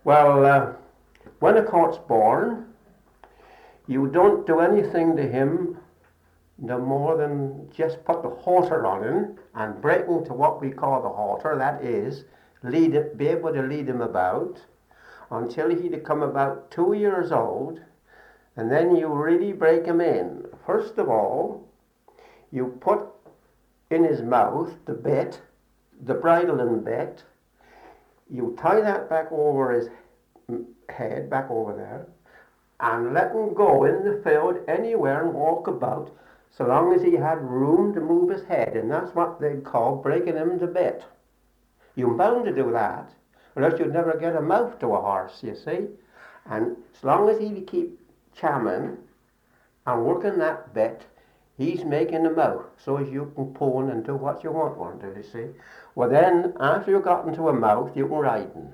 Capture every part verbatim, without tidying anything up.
Well, uh, when a colt's born, you don't do anything to him no more than just put the halter on him and break him to what we call the halter. That is, lead it, be able to lead him about until he'd come about two years old, and then you really break him in. First of all, you put in his mouth the bit, the bridle and bit. You tie that back over his head, back over there, and let him go in the field anywhere and walk about so long as he had room to move his head, and that's what they call breaking him to bit. You're bound to do that, or else you'd never get a mouth to a horse, you see. And as long as he keep chamming and working that bit, he's making a mouth so as you can pull and do what you want one to, you see. Well then, after you've got into a mouth, you can ride him.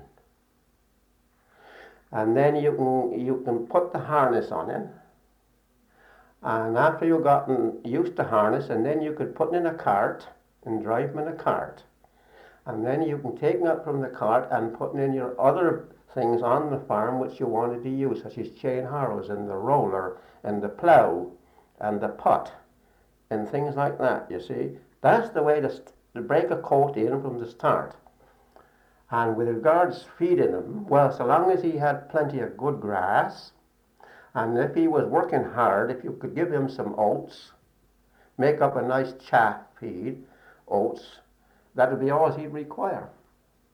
And then you can, you can put the harness on him. And after you've gotten used to harness, and then you could put him in a cart and drive him in a cart. And then you can take him up from the cart and put in your other things on the farm which you wanted to use, such as chain harrows and the roller and the plough and the pot and things like that, you see. That's the way to, to break a colt in from the start. And with regards feeding him, well, so long as he had plenty of good grass, and if he was working hard, if you could give him some oats, make up a nice chaff feed, oats, that would be all he'd require.